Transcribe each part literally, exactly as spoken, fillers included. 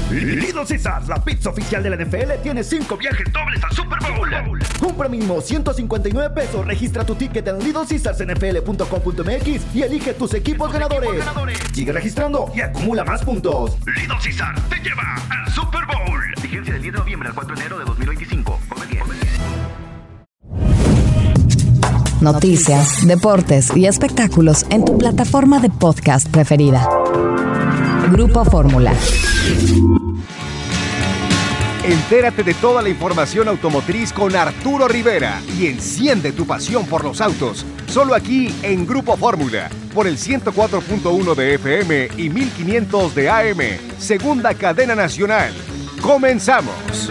Little Caesars, la pizza oficial de la N F L, tiene cinco viajes dobles al Super Bowl. Compra mínimo ciento cincuenta y nueve pesos, registra tu ticket en little caesars n f l punto com punto m x y elige tus equipos, tus ganadores. equipos ganadores. Sigue registrando y acumula más puntos. Little Caesars te lleva al Super Bowl. Vigencia del diez de noviembre al cuatro de enero de dos mil veinticinco. Come bien. Noticias, deportes y espectáculos en tu plataforma de podcast preferida. Grupo Fórmula. Entérate de toda la información automotriz con Arturo Rivera y enciende tu pasión por los autos. Solo aquí en Grupo Fórmula, por el ciento cuatro punto uno de F M y mil quinientos de A M, segunda cadena nacional. ¡Comenzamos!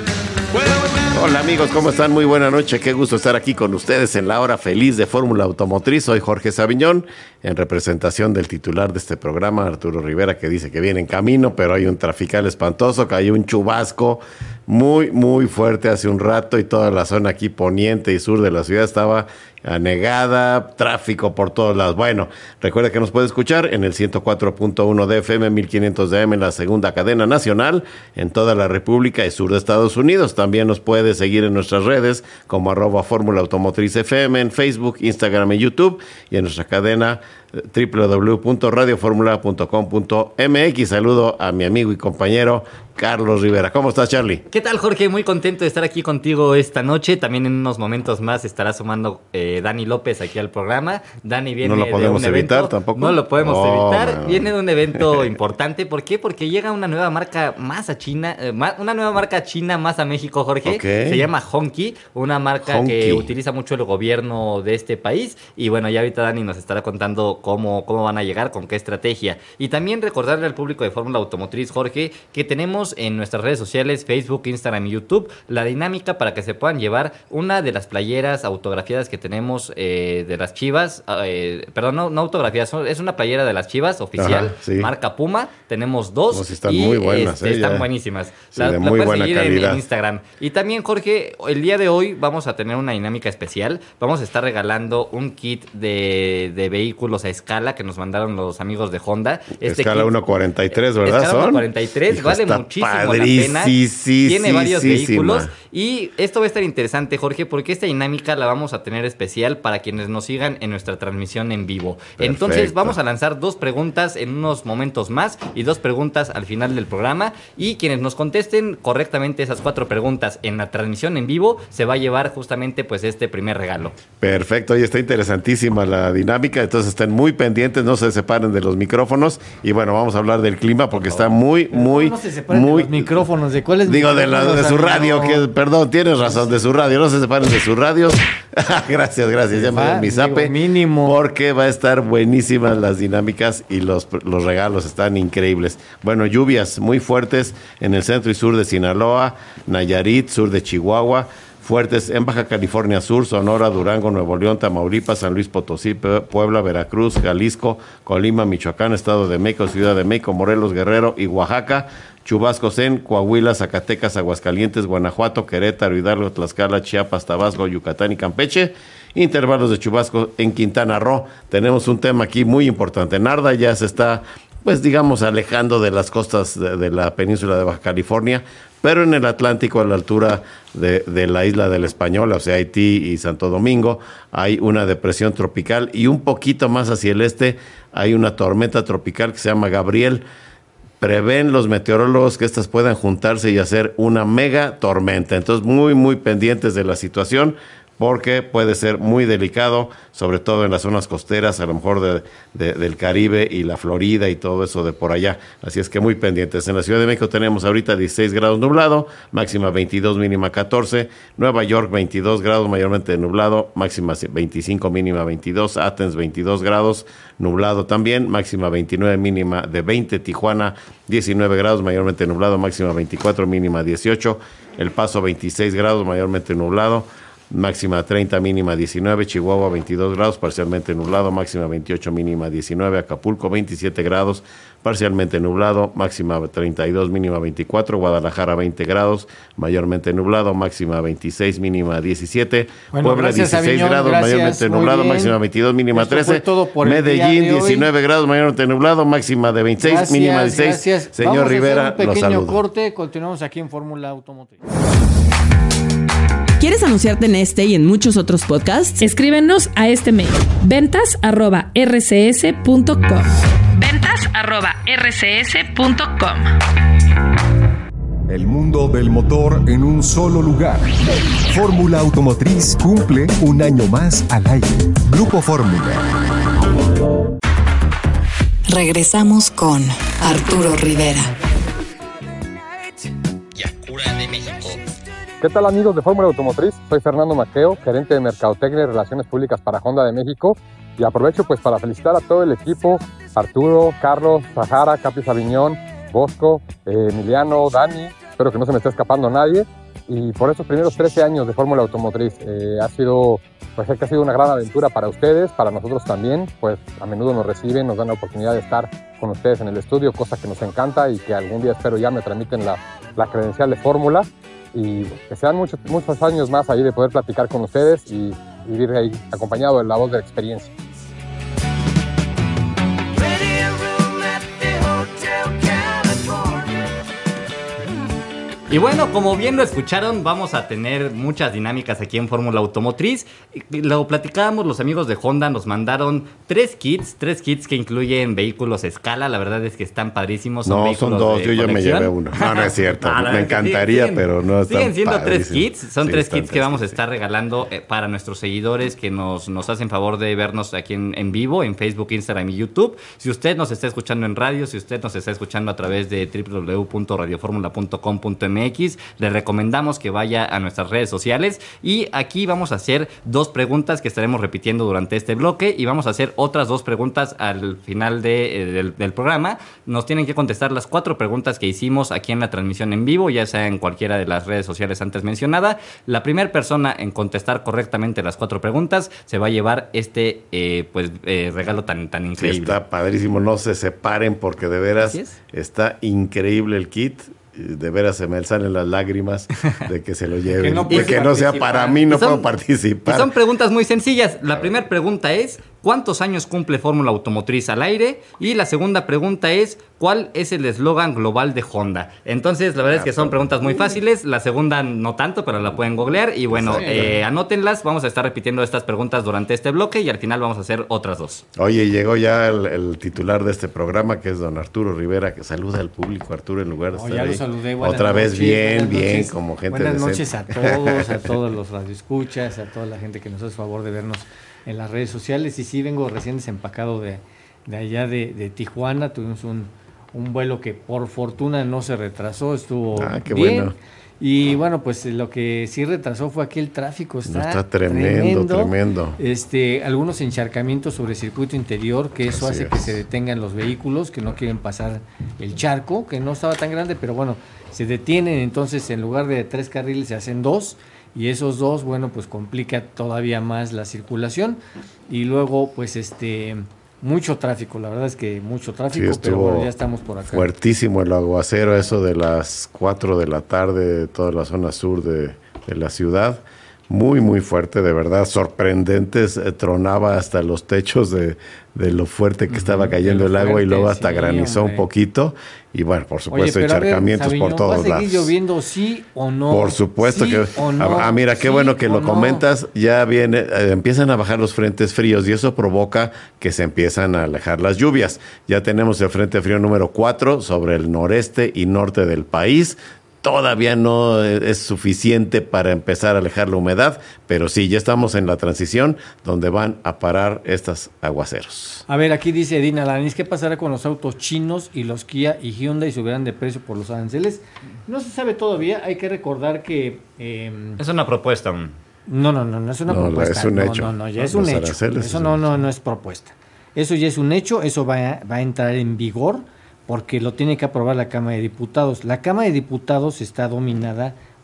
Hola amigos, ¿cómo están? Muy buena noche, qué gusto estar aquí con ustedes en la hora feliz de Fórmula Automotriz. Soy Jorge Saviñón, en representación del titular de este programa, Arturo Rivera, que dice que viene en camino, pero hay un trafical espantoso, cayó un chubasco muy, muy fuerte hace un rato y toda la zona aquí poniente y sur de la ciudad estaba anegada, tráfico por todos lados. Bueno, recuerda que nos puede escuchar en el ciento cuatro punto uno de F M, mil quinientos de A M, en la segunda cadena nacional, en toda la República y sur de Estados Unidos. También nos puede seguir en nuestras redes como arroba Fórmula Automotriz F M, en Facebook, Instagram y YouTube, y en nuestra cadena doble u doble u doble u punto radio formula punto com punto m x. Saludo a mi amigo y compañero Carlos Rivera. ¿Cómo estás, Charlie? ¿Qué tal, Jorge? Muy contento de estar aquí contigo esta noche. También en unos momentos más estará sumando eh, Dani López aquí al programa. Dani viene no lo podemos de un evitar evento, tampoco. No lo podemos oh, evitar. Man. Viene de un evento importante. ¿Por qué? Porque llega una nueva marca más a China, eh, más, una nueva marca china más a México, Jorge. Okay. Se llama Honky, una marca Honky. que utiliza mucho el gobierno de este país. Y bueno, ya ahorita Dani nos estará contando cómo, cómo van a llegar, con qué estrategia. Y también recordarle al público de Fórmula Automotriz, Jorge, que tenemos en nuestras redes sociales, Facebook, Instagram y YouTube, la dinámica para que se puedan llevar una de las playeras autografiadas que tenemos eh, de las Chivas, eh, perdón, no, no autografiadas, es una playera de las Chivas oficial, Ajá, sí. marca Puma, tenemos dos. Oh, sí, están y, muy buenas, este, eh, están ya. buenísimas. Sí, la, de la muy puedes buena seguir en, calidad. en Instagram. Y también, Jorge, el día de hoy vamos a tener una dinámica especial. Vamos a estar regalando un kit de, de vehículos a escala que nos mandaron los amigos de Honda. Este escala kit, uno cuarenta y tres, ¿verdad? Escala son uno cuarenta y tres, Hijo, vale está muchísimo la pena. Tiene varios vehículos y esto va a estar interesante, Jorge, porque esta dinámica la vamos a tener especial para quienes nos sigan en nuestra transmisión en vivo. Perfecto. Entonces vamos a lanzar dos preguntas en unos momentos más y dos preguntas al final del programa, y quienes nos contesten correctamente esas cuatro preguntas en la transmisión en vivo se va a llevar justamente pues este primer regalo. Perfecto, y está interesantísima la dinámica, entonces estén muy pendientes, no se separen de los micrófonos. Y bueno, vamos a hablar del clima porque está muy, muy, no se separen muy... de los micrófonos, ¿de cuáles Digo, de, la, de su amigo? radio, que perdón, tienes razón, de su radio, no se separen de sus radios. Gracias, gracias, ya me dio mi zape. Mínimo. Porque va a estar buenísimas las dinámicas y los, los regalos están increíbles. Bueno, lluvias muy fuertes en el centro y sur de Sinaloa, Nayarit, sur de Chihuahua, fuertes en Baja California Sur, Sonora, Durango, Nuevo León, Tamaulipas, San Luis Potosí, Puebla, Veracruz, Jalisco, Colima, Michoacán, Estado de México, Ciudad de México, Morelos, Guerrero y Oaxaca. Chubascos en Coahuila, Zacatecas, Aguascalientes, Guanajuato, Querétaro, Hidalgo, Tlaxcala, Chiapas, Tabasco, Yucatán y Campeche. Intervalos de chubascos en Quintana Roo. Tenemos un tema aquí muy importante. Narda ya se está, pues digamos, alejando de las costas de, de la península de Baja California, pero en el Atlántico, a la altura de, de la isla del Español, o sea, Haití y Santo Domingo, hay una depresión tropical, y un poquito más hacia el este hay una tormenta tropical que se llama Gabriel. Prevén los meteorólogos que estas puedan juntarse y hacer una mega tormenta. Entonces, muy, muy pendientes de la situación, porque puede ser muy delicado, sobre todo en las zonas costeras, a lo mejor de, de, del Caribe y la Florida y todo eso de por allá. Así es que muy pendientes. En la Ciudad de México tenemos ahorita dieciséis grados nublado, máxima veintidós, mínima catorce. Nueva York veintidós grados, mayormente nublado, máxima veinticinco, mínima veintidós. Athens veintidós grados, nublado también, máxima veintinueve, mínima de veinte. Tijuana diecinueve grados, mayormente nublado, máxima veinticuatro, mínima dieciocho. El Paso veintiséis grados, mayormente nublado. máxima treinta, mínima diecinueve, Chihuahua veintidós grados, parcialmente nublado, máxima veintiocho, mínima diecinueve, Acapulco veintisiete grados, parcialmente nublado, máxima treinta y dos, mínima veinticuatro, Guadalajara veinte grados, mayormente nublado, máxima veintiséis, mínima diecisiete, bueno, Puebla gracias, dieciséis Aviñón, grados, gracias, mayormente muy nublado, bien. máxima veintidós, mínima Esto trece, fue todo por el Medellín día de hoy. diecinueve grados, mayormente nublado, máxima de veintiséis, Gracias, mínima dieciséis. gracias. Señor Vamos Rivera, a hacer un los pequeño saludo. corte, continuamos aquí en Fórmula Automotriz. ¿Quieres anunciarte en este y en muchos otros podcasts? Escríbenos a este mail, ventas arroba r c s punto com. ventas arroba r c s punto com. El mundo del motor en un solo lugar. Fórmula Automotriz cumple un año más al aire. Grupo Fórmula. Regresamos con Arturo Rivera. ¿Qué tal, amigos de Fórmula Automotriz? Soy Fernando Maqueo, gerente de Mercadotecnia y Relaciones Públicas para Honda de México, y aprovecho pues para felicitar a todo el equipo, Arturo, Carlos, Sahara, Capi Sabiñón, Bosco, eh, Emiliano, Dani, espero que no se me esté escapando nadie, y por estos primeros trece años de Fórmula Automotriz eh, ha sido, pues sé que ha sido una gran aventura para ustedes, para nosotros también, pues a menudo nos reciben, nos dan la oportunidad de estar con ustedes en el estudio, cosa que nos encanta y que algún día espero ya me tramiten la, la credencial de Fórmula, y que sean muchos, muchos años más ahí de poder platicar con ustedes y vivir ahí acompañado de la voz de la experiencia. Y bueno, como bien lo escucharon, vamos a tener muchas dinámicas aquí en Fórmula Automotriz. Lo platicábamos, los amigos de Honda nos mandaron tres kits, tres kits que incluyen vehículos a escala. La verdad es que están padrísimos. Son No, vehículos son dos, de yo ya me colección. llevé uno. No, no es cierto, No, la me verdad es que encantaría, siguen, pero no están siguen siendo tres padrísimos. kits, son Sí, tres están kits que tres vamos a kits. estar regalando eh, para nuestros seguidores que nos, nos hacen favor de vernos aquí en, en vivo, en Facebook, Instagram y YouTube. Si usted nos está escuchando en radio, si usted nos está escuchando a través de w w w punto radio formula punto com punto m x, le recomendamos que vaya a nuestras redes sociales, y aquí vamos a hacer dos preguntas que estaremos repitiendo durante este bloque, y vamos a hacer otras dos preguntas al final de, eh, del, del programa. Nos tienen que contestar las cuatro preguntas que hicimos aquí en la transmisión en vivo, ya sea en cualquiera de las redes sociales antes mencionada. La primera persona en contestar correctamente las cuatro preguntas se va a llevar este eh, pues eh, regalo tan, tan Sí, increíble. está padrísimo, no se separen porque de veras Así es. está increíble el kit. De veras se me salen las lágrimas de que se lo lleven. Que no de puedes que no sea participar. para mí, no Y son- puedo participar. Y son preguntas muy sencillas. La primera pregunta es, ¿cuántos años cumple Fórmula Automotriz al aire? Y la segunda pregunta es, ¿cuál es el eslogan global de Honda? Entonces, la verdad es que son preguntas muy fáciles. La segunda no tanto, pero la pueden googlear. Y bueno, eh, anótenlas. Vamos a estar repitiendo estas preguntas durante este bloque y al final vamos a hacer otras dos. Oye, llegó ya el, el titular de este programa, que es don Arturo Rivera, que saluda al público, Arturo, en lugar de No, estar ya ahí. lo saludé. Buenas Otra vez noches, bien, buenas bien, noches. como gente Buenas decente. noches a todos, a todos los radioescuchas, a toda la gente que nos hace favor de vernos en las redes sociales. Y sí, vengo recién desempacado de, de allá de, de Tijuana. Tuvimos un, un vuelo que por fortuna no se retrasó, estuvo Ah, qué bien. bueno. Y bueno, pues lo que sí retrasó fue aquí el tráfico. Está, No, está tremendo, tremendo. Este, algunos encharcamientos sobre circuito interior, que eso Así hace que es. se detengan los vehículos, que no quieren pasar el charco, que no estaba tan grande, pero bueno, se detienen. Entonces, en lugar de tres carriles se hacen dos, y esos dos, bueno, pues complica todavía más la circulación. Y luego, pues este, mucho tráfico, la verdad es que mucho tráfico, Sí, pero estuvo bueno, ya estamos por acá. Fuertísimo el aguacero, eso de las cuatro de la tarde, toda la zona sur de, de la ciudad. Muy, muy fuerte, de verdad, sorprendentes. eh, tronaba hasta los techos de, de lo fuerte que estaba Ujú, cayendo de el lo agua, y fuerte, luego hasta sí, granizó hombre. un poquito. Y bueno, por Oye, supuesto, pero a ver, encharcamientos Sabiñón, por todos ¿va a seguir lados. lloviendo sí o no? Por supuesto ¿Sí que... o no? Ah, mira, qué ¿Sí bueno que o lo no? comentas. Ya viene, eh, empiezan a bajar los frentes fríos y eso provoca que se empiezan a alejar las lluvias. Ya tenemos el frente frío número cuatro sobre el noreste y norte del país. Todavía no es suficiente para empezar a alejar la humedad, pero sí, ya estamos en la transición donde van a parar estos aguaceros. A ver, aquí dice Edina Alanis, ¿qué pasará con los autos chinos y los Kia y Hyundai subirán de precio por los aranceles? No se sabe todavía, hay que recordar que... eh, Es una propuesta. no, no, no, no es una No, propuesta. es un no, hecho. No, no, ya No, es un los hecho. aranceles Eso es no, un no, hecho. no es propuesta. Eso ya es un hecho, eso va a, va a entrar en vigor porque lo tiene que aprobar la Cámara de Diputados. La Cámara de Diputados está dominada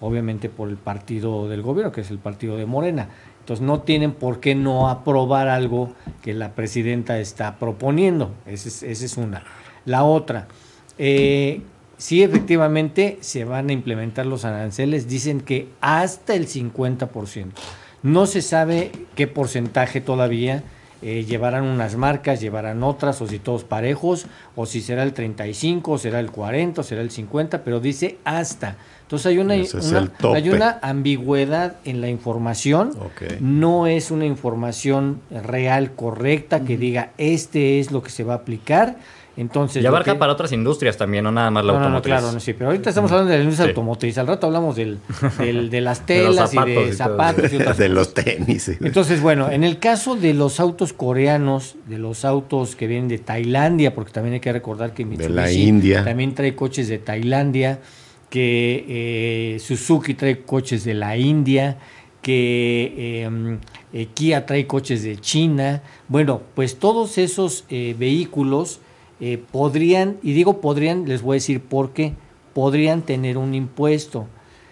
obviamente por el partido del gobierno, que es el partido de Morena. Entonces no tienen por qué no aprobar algo que la presidenta está proponiendo. Esa es, esa es una. La otra, eh, sí, efectivamente se van a implementar los aranceles, dicen que hasta el cincuenta por ciento. No se sabe qué porcentaje todavía, eh, llevarán unas marcas, llevarán otras, o si todos parejos, o si será el treinta y cinco, o será el cuarenta, o será el cincuenta, pero dice hasta. Entonces hay una, una, hay una ambigüedad en la información, okay. No es una información real, correcta, que diga este es lo que se va a aplicar. Entonces, y abarca que... para otras industrias también, no nada más la no, automotriz. No, no, claro, no, sí, pero ahorita estamos hablando de la industria sí. automotriz. Al rato hablamos del, del, de las telas de y de zapatos. Y otras de los tenis. Entonces, bueno, en el caso de los autos coreanos, de los autos que vienen de Tailandia, porque también hay que recordar que Mitsubishi de la India. También trae coches de Tailandia, que eh, Suzuki trae coches de la India, que eh, eh, Kia trae coches de China. Bueno, pues todos esos eh, vehículos Eh, podrían, y digo podrían, les voy a decir por qué, podrían tener un impuesto.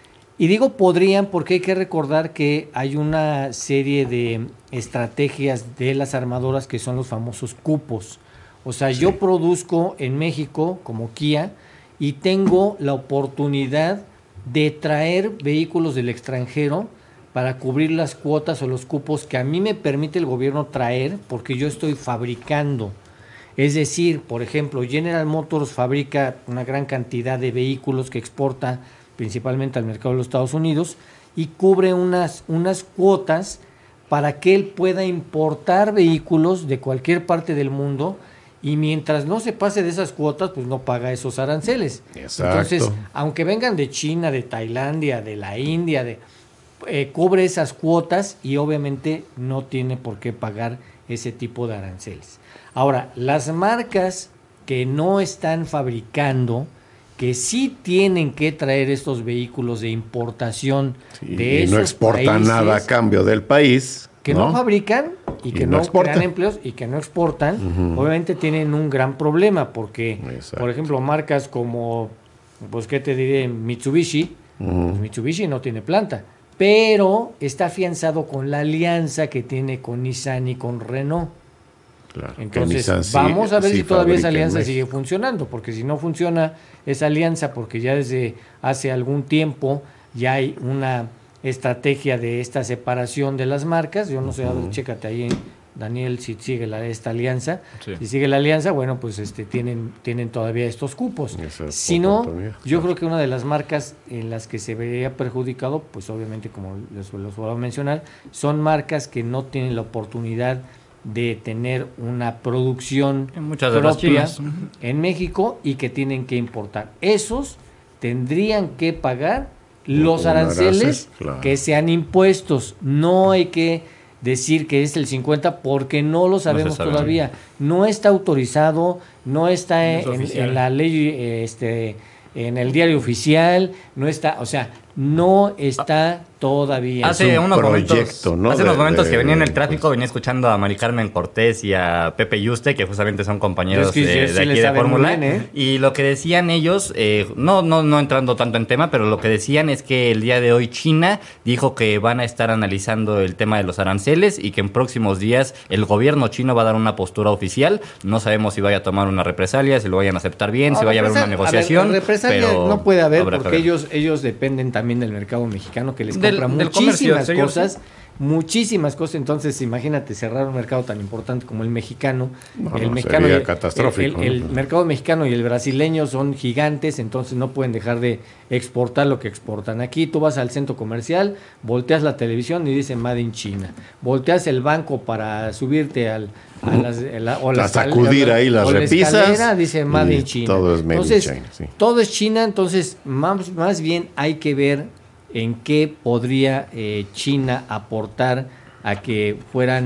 Y digo podrían porque hay que recordar que hay una serie de estrategias de las armadoras que son los famosos cupos. O sea, sí. Yo produzco en México como Kia y tengo la oportunidad de traer vehículos del extranjero para cubrir las cuotas o los cupos que a mí me permite el gobierno traer porque yo estoy fabricando. Es decir, por ejemplo, General Motors fabrica una gran cantidad de vehículos que exporta principalmente al mercado de los Estados Unidos y cubre unas, unas cuotas para que él pueda importar vehículos de cualquier parte del mundo y mientras no se pase de esas cuotas, pues no paga esos aranceles. Exacto. Entonces, aunque vengan de China, de Tailandia, de la India, de, eh, cubre esas cuotas y obviamente no tiene por qué pagar ese tipo de aranceles. Ahora, las marcas que no están fabricando, que sí tienen que traer estos vehículos de importación sí, de y esos no exportan países, nada a cambio del país, que no, no fabrican y, y que no, no crean empleos y que no exportan, uh-huh. Obviamente tienen un gran problema porque, exacto. Por ejemplo, marcas como, pues qué te diré, Mitsubishi, uh-huh. Pues Mitsubishi no tiene planta, pero está afianzado con la alianza que tiene con Nissan y con Renault. Claro, entonces vamos a ver sí si todavía esa alianza sigue funcionando, porque si no funciona esa alianza, porque ya desde hace algún tiempo ya hay una estrategia de esta separación de las marcas, yo no sé, uh-huh. Chécate ahí, Daniel, si sigue la, esta alianza, sí. Si sigue la alianza, bueno, pues este tienen, tienen todavía estos cupos. Si no, yo creo que una de las marcas en las que se vería perjudicado, pues obviamente como les, les voy a mencionar, son marcas que no tienen la oportunidad de tener una producción muchas propia en México y que tienen que importar. Esos tendrían que pagar los aranceles claro. Que sean impuestos. No hay que decir que es el cincuenta porque no lo sabemos no todavía. No está autorizado, no está no en, en la ley, este, en el diario oficial, no está, o sea, no está todavía. Hace un unos proyecto, momentos, ¿no? hace de, unos momentos de, que venía en el de, tráfico, pues, venía escuchando a Mari Carmen Cortés y a Pepe Yuste, que justamente son compañeros es que de, sí, de aquí sí de Fórmula. ¿eh? Y lo que decían ellos, eh, no, no, no entrando tanto en tema, pero lo que decían es que el día de hoy China dijo que van a estar analizando el tema de los aranceles y que en próximos días el gobierno chino va a dar una postura oficial. No sabemos si vaya a tomar una represalia, si lo vayan a aceptar bien, no, si vaya a haber una negociación. A ver, represalia pero no puede haber porque ellos, ellos dependen también del mercado mexicano que les compra del, muchísimas del cosas, muchísimas cosas. Entonces, imagínate cerrar un mercado tan importante como el mexicano. No, el no, mexicano sería y, catastrófico. El, el, el ¿no? mercado mexicano y el brasileño son gigantes, entonces no pueden dejar de exportar lo que exportan. Aquí tú vas al centro comercial, volteas la televisión y dice Made in China. Volteas el banco para subirte al a las, la, o la, a sacudir la, ahí las o repisas. La escalera, dice Made in China. Todo es Made entonces, in China. Sí. Todo es China, entonces más, más bien hay que ver en qué podría eh, China aportar a que fueran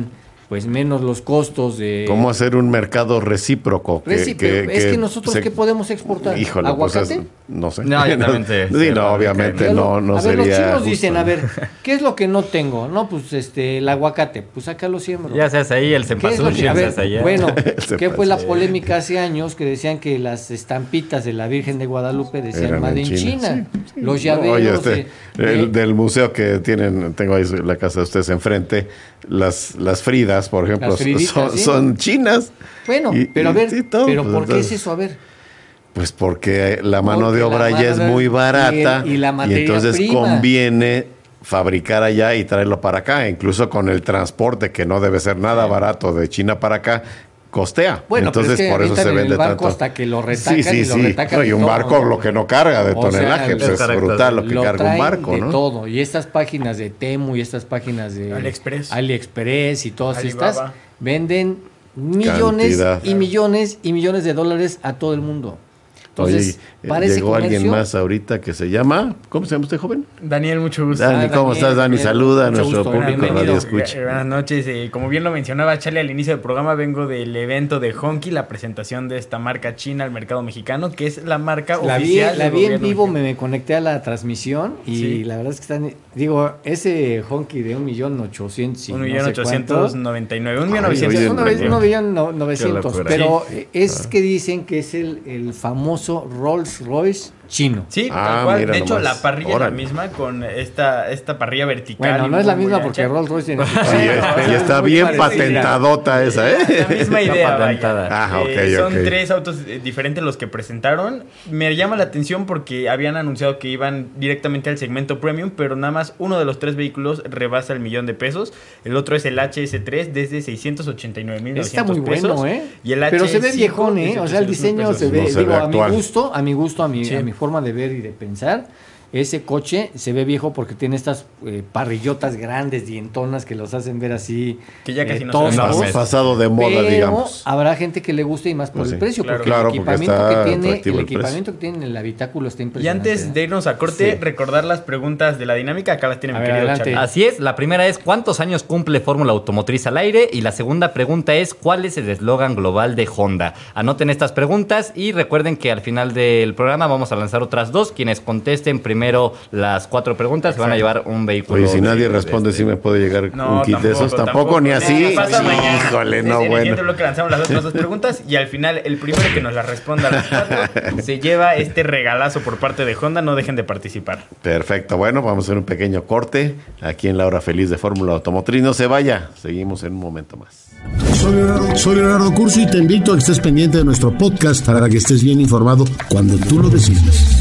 pues menos los costos de... ¿Cómo hacer un mercado recíproco? Que, Recíproco. que, es que que nosotros, se... ¿qué podemos exportar? Híjole, ¿aguacate? Pues es, no sé. No, obviamente. sí, no, obviamente no, no a ver, sería los chinos justo, dicen, ¿no? a ver, ¿qué es lo que no tengo? No, pues este, el aguacate. Pues acá lo siembro. Ya se hace ahí el ¿Qué es lo cempasúchil, que- a se ver, hace allá. bueno, Se ¿qué fue pasa. la polémica hace años que decían que las estampitas de la Virgen de Guadalupe decían Eran Made en in China. China? Los No, llaveros oye, este, de- el- de- del museo que tienen, tengo ahí la casa de ustedes enfrente, las, las Fridas, por ejemplo, Las Friditas, son, sí. son chinas. Bueno, Y- pero a y ver, sí, todo, pero pues, ¿por qué entonces- es eso? A ver. Pues porque la mano Porque de la obra mano ya es de- muy barata y el- y la materia entonces prima. conviene fabricar allá y traerlo para acá, incluso con el transporte que no debe ser nada barato de China para acá. Costea. Bueno, pero Entonces es que por eso avientan se en el vende barco tanto. hasta que lo retacan sí, sí, y lo sí. retacan No, y de un todo, barco ¿no? lo que no carga de O sea, tonelaje, pues es es correcto, brutal lo que Lo carga un traen barco, de ¿no? todo. Y estas páginas de Temu y estas páginas de AliExpress. AliExpress y todas Alibaba. estas venden millones Cantidad. y millones y millones de dólares a todo el mundo. Entonces, Oye, para ese llegó alguien comercio- más ahorita que se llama, ¿cómo se llama usted, joven? Daniel, mucho gusto. Dani, Ah, ¿cómo Daniel, estás, Dani? Daniel, Saluda a mucho nuestro gusto, público bienvenido. Radio Escucha. Eh, Buenas noches. Eh, como bien lo mencionaba Charlie al inicio del programa, vengo del evento de Honky, la presentación de esta marca china al mercado mexicano, que es la marca La vi, oficial la del vi en gobierno vivo, me, mexicano. me conecté a la transmisión y Sí. la verdad es que están, digo, ese honky de un millón ochocientos y Un no millón sé ochocientos cuánto. noventa y nueve, un millón Ay, novecientos. oye, Un Oye, uno millón no- novecientos, locura. pero es que dicen que es el, el famoso Rolls Royce chino. Sí, Ah, tal cual. mira De hecho, nomás. la parrilla es la Órale. misma con esta, esta parrilla vertical. Bueno, y no es la muy, muy misma porque ancha. Rolls Royce tiene... Sí, es- y está muy bien parecida. patentadota esa, ¿eh? La misma idea, Está vaya. patentada. Ah, ok, Eh, son ok. tres autos eh, diferentes los que presentaron. Me llama la atención porque habían anunciado que iban directamente al segmento premium, pero nada más uno de los tres vehículos rebasa el millón de pesos. El otro es el H S tres desde seiscientos ochenta y nueve mil Está novecientos muy pesos. bueno, ¿eh? Y el Pero se ve H S cinco viejón, ¿eh? desde O sea, el ochocientos diseño pesos. se ve, No se digo, ve a mi actual. gusto, a mi gusto, a mi, Sí. a mi forma de ver y de pensar, ese coche se ve viejo porque tiene estas eh, parrillotas grandes, dientonas, que los hacen ver así Que ya casi eh, no se ven. toscos. Enormes. Pasado de moda, Pero digamos. habrá gente que le guste y más por Pues el sí. precio, Claro. porque Claro, el porque equipamiento está que tiene, atractivo el el precio. equipamiento que tiene en el habitáculo está Y impresionante. antes ¿eh? de irnos a corte, Sí. recordar las preguntas de la dinámica. Acá las tiene A mi ver, querido adelante. Charlie. Así es, la primera es ¿cuántos años cumple Fórmula Automotriz al aire? Y la segunda pregunta es ¿cuál es el eslogan global de Honda? Anoten estas preguntas y recuerden que al final del programa vamos a lanzar otras dos. Quienes contesten primero las cuatro preguntas se van a llevar un vehículo. Oye, si de- nadie de responde, este. sí me puede llegar No, un kit de esos. Tampoco, ni así. Eh, pasa mañana. Híjole, En no, el siguiente bueno. bloque lanzamos las otras dos preguntas y al final el primero que nos las responda a las cuatro se lleva este regalazo por parte de Honda. No dejen de participar. Perfecto, bueno, vamos a hacer un pequeño corte aquí en la hora feliz de Fórmula Automotriz. No se vaya, seguimos en un momento más. Soy Leonardo, soy Leonardo Curso y te invito a que estés pendiente de nuestro podcast para que estés bien informado cuando tú lo decidas.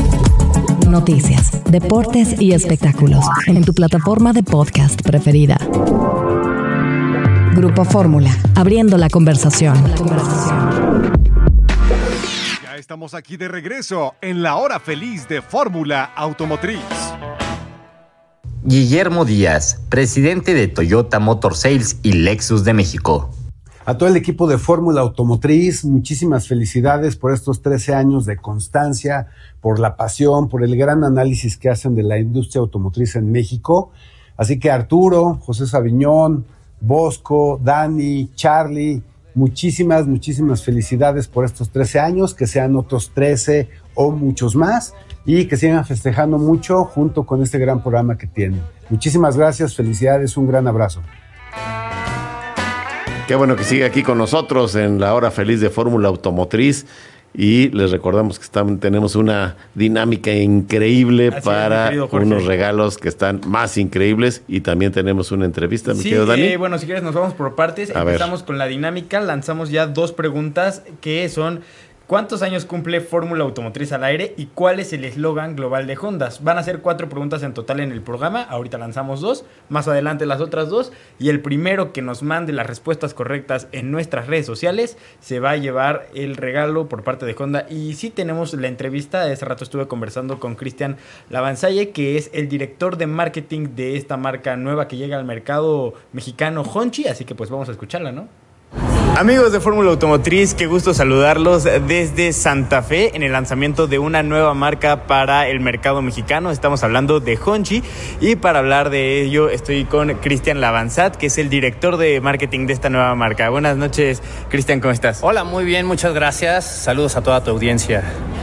Noticias, deportes y espectáculos en tu plataforma de podcast preferida. Grupo Fórmula, abriendo la conversación. Ya estamos aquí de regreso en la hora feliz de Fórmula Automotriz. Guillermo Díaz, presidente de Toyota Motor Sales y Lexus de México. A todo el equipo de Fórmula Automotriz, muchísimas felicidades por estos trece años de constancia, por la pasión, por el gran análisis que hacen de la industria automotriz en México. Así que Arturo, José Sabiñón, Bosco, Dani, Charlie, muchísimas, muchísimas felicidades por estos trece años, que sean otros trece o muchos más y que sigan festejando mucho junto con este gran programa que tienen. Muchísimas gracias, felicidades, un gran abrazo. Qué bueno que sigue aquí con nosotros en la hora feliz de Fórmula Automotriz. Y les recordamos que están, tenemos una dinámica increíble Así es, para mi querido Jorge. unos regalos que están más increíbles. Y también tenemos una entrevista, mi Sí, querido Dani. eh, bueno, si quieres nos vamos por partes. A Empezamos con la dinámica. Lanzamos ya dos preguntas que son... ¿Cuántos años cumple Fórmula Automotriz al aire y cuál es el eslogan global de Honda? Van a ser cuatro preguntas en total en el programa. Ahorita lanzamos dos, más adelante las otras dos. Y el primero que nos mande las respuestas correctas en nuestras redes sociales se va a llevar el regalo por parte de Honda. Y sí tenemos la entrevista. Hace rato estuve conversando con Cristian Lavanzalle, que es el director de marketing de esta marca nueva que llega al mercado mexicano, Honchi. Así que pues vamos a escucharla, ¿no? Amigos de Fórmula Automotriz, qué gusto saludarlos desde Santa Fe en el lanzamiento de una nueva marca para el mercado mexicano. Estamos hablando de Honchi y para hablar de ello estoy con Cristian Lavanzat, que es el director de marketing de esta nueva marca. Buenas noches, Cristian, ¿cómo estás? Hola, muy bien, muchas gracias. Saludos a toda tu audiencia.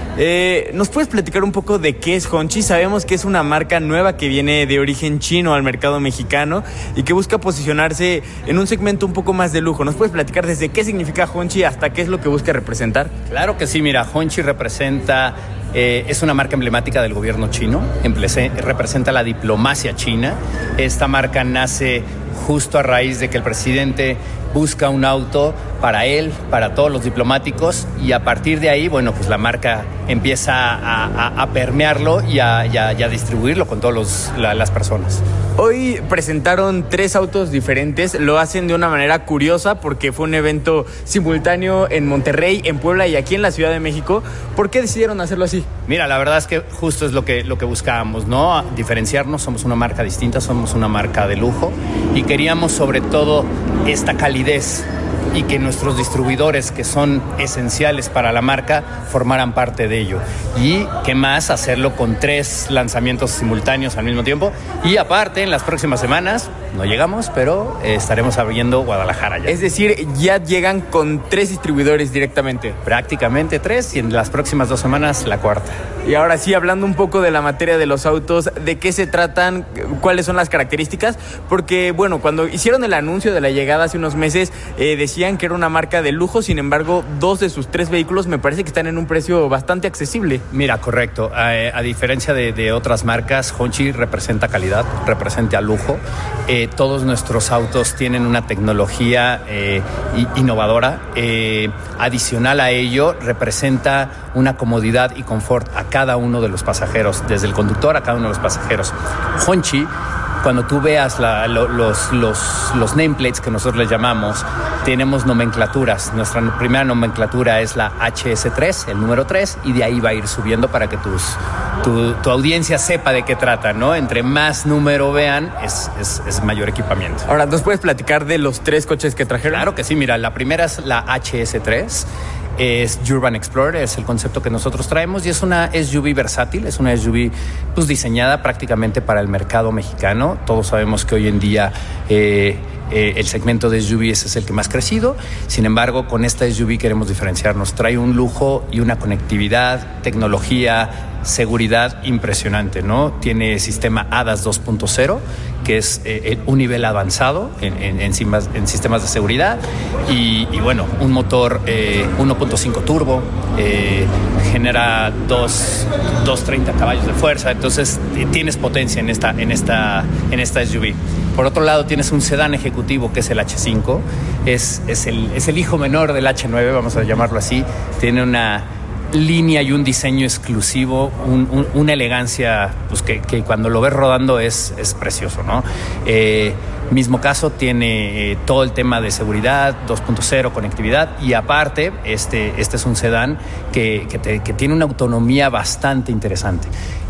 Eh, ¿Nos puedes platicar un poco de qué es Honchi? Sabemos que es una marca nueva que viene de origen chino al mercado mexicano y que busca posicionarse en un segmento un poco más de lujo. ¿Nos puedes platicar desde qué significa Honchi hasta qué es lo que busca representar? Claro que sí, mira, Honchi representa, eh, es una marca emblemática del gobierno chino, Emple- representa la diplomacia china. Esta marca nace justo a raíz de que el presidente busca un auto para él, para todos los diplomáticos, y a partir de ahí, bueno, pues la marca empieza a, a, a permearlo y a, y a, y a distribuirlo con todas la, las personas. Hoy presentaron tres autos diferentes, lo hacen de una manera curiosa porque fue un evento simultáneo en Monterrey, en Puebla y aquí en la Ciudad de México. ¿Por qué decidieron hacerlo así? Mira, la verdad es que justo es lo que, lo que buscábamos, ¿no? Diferenciarnos, somos una marca distinta, somos una marca de lujo y queríamos sobre todo esta calidez y que nuestros distribuidores, que son esenciales para la marca, formaran parte de ello. Y qué más, hacerlo con tres lanzamientos simultáneos al mismo tiempo. Y aparte, en las próximas semanas, no llegamos, pero eh, estaremos abriendo Guadalajara ya. Es decir, ya llegan con tres distribuidores directamente. Prácticamente tres, y en las próximas dos semanas la cuarta. Y ahora sí, hablando un poco de la materia de los autos, ¿de qué se tratan? ¿Cuáles son las características? Porque, bueno, cuando hicieron el anuncio de la llegada hace unos meses, eh, decían que era una marca de lujo, sin embargo, dos de sus tres vehículos me parece que están en un precio bastante accesible. Mira, correcto. A, a diferencia de, de otras marcas, Honchi representa calidad, representa lujo. Eh, todos nuestros autos tienen una tecnología eh, innovadora. Eh, adicional a ello, representa una comodidad y confort a cada uno de los pasajeros, desde el conductor a cada uno de los pasajeros. Honchi, cuando tú veas la, lo, los, los, los nameplates que nosotros les llamamos, tenemos nomenclaturas. Nuestra primera nomenclatura es la H S tres, el número tres, y de ahí va a ir subiendo para que tus, tu, tu audiencia sepa de qué trata, ¿no? Entre más número vean, es, es, es mayor equipamiento. Ahora, ¿nos puedes platicar de los tres coches que trajeron? Claro que sí, mira, la primera es la H S tres. Es Urban Explorer, es el concepto que nosotros traemos y es una S U V versátil, es una S U V pues, diseñada prácticamente para el mercado mexicano. Todos sabemos que hoy en día eh, eh, el segmento de S U Vs es el que más ha crecido. Sin embargo, con esta S U V queremos diferenciarnos. Trae un lujo y una conectividad, tecnología, seguridad impresionante, ¿no? Tiene sistema A D A S dos punto cero, que es eh, un nivel avanzado en, en, en, sistemas, en sistemas de seguridad y, y bueno, un motor eh, uno punto cinco turbo, eh, genera dos punto treinta caballos de fuerza, entonces eh, tienes potencia en esta, en, esta, en esta S U V. Por otro lado, tienes un sedán ejecutivo que es el H cinco, es, es, el, es el hijo menor del H nueve, vamos a llamarlo así, tiene una línea y un diseño exclusivo, un, un, una elegancia pues que, que cuando lo ves rodando es, es precioso, ¿no? Eh, mismo caso, tiene eh, todo el tema de seguridad, dos punto cero, conectividad y aparte, este, este es un sedán que, que, te, que tiene una autonomía bastante interesante.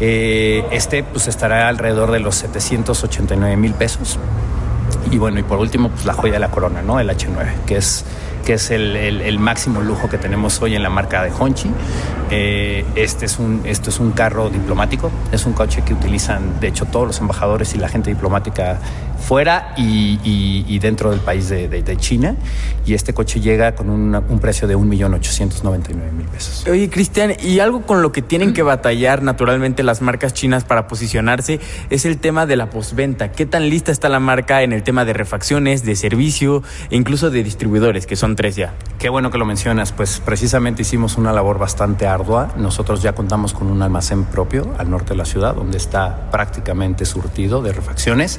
Eh, este pues estará alrededor de los setecientos ochenta y nueve mil pesos. Y bueno, y por último, pues la joya de la corona, ¿no? El H nueve, que es que es el, el, el máximo lujo que tenemos hoy en la marca de Honchi. Eh, este es un, esto es un carro diplomático, es un coche que utilizan, de hecho, todos los embajadores y la gente diplomática fuera y, y, y dentro del país de, de, de China. Y este coche llega con una, un precio de un millón ochocientos noventa y nueve mil pesos. Oye, Cristian, y algo con lo que tienen que batallar naturalmente las marcas chinas para posicionarse es el tema de la postventa. ¿Qué tan lista está la marca en el tema de refacciones, de servicio e incluso de distribuidores, que son tres ya? Qué bueno que lo mencionas, pues precisamente hicimos una labor bastante ardua. Nosotros ya contamos con un almacén propio al norte de la ciudad, donde está prácticamente surtido de refacciones.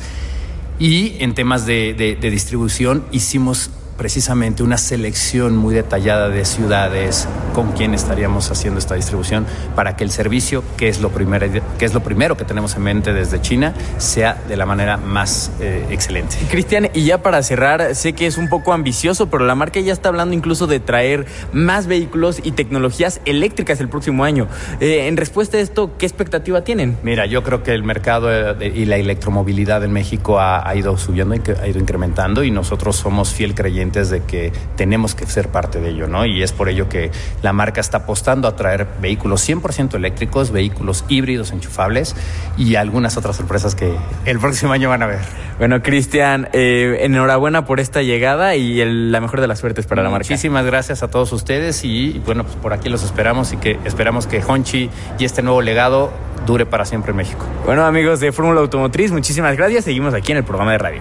Y en temas de, de, de distribución hicimos precisamente una selección muy detallada de ciudades con quién estaríamos haciendo esta distribución para que el servicio, que es lo primero que, es lo primero que tenemos en mente desde China, sea de la manera más eh, excelente. Cristian, y ya para cerrar, sé que es un poco ambicioso, pero la marca ya está hablando incluso de traer más vehículos y tecnologías eléctricas el próximo año. Eh, en respuesta a esto, ¿qué expectativa tienen? Mira, yo creo que el mercado de, y la electromovilidad en México ha, ha ido subiendo y ha ido incrementando y nosotros somos fiel creyentes creyentes de que tenemos que ser parte de ello, ¿no? Y es por ello que la marca está apostando a traer vehículos cien por ciento eléctricos, vehículos híbridos enchufables y algunas otras sorpresas que el próximo año van a ver. Bueno, Cristian, eh, enhorabuena por esta llegada y el, la mejor de las suertes para la marca. Muchísimas gracias a todos ustedes y, bueno, pues por aquí los esperamos y que esperamos que Honchi y este nuevo legado dure para siempre en México. Bueno, amigos de Fórmula Automotriz, muchísimas gracias. Seguimos aquí en el programa de radio.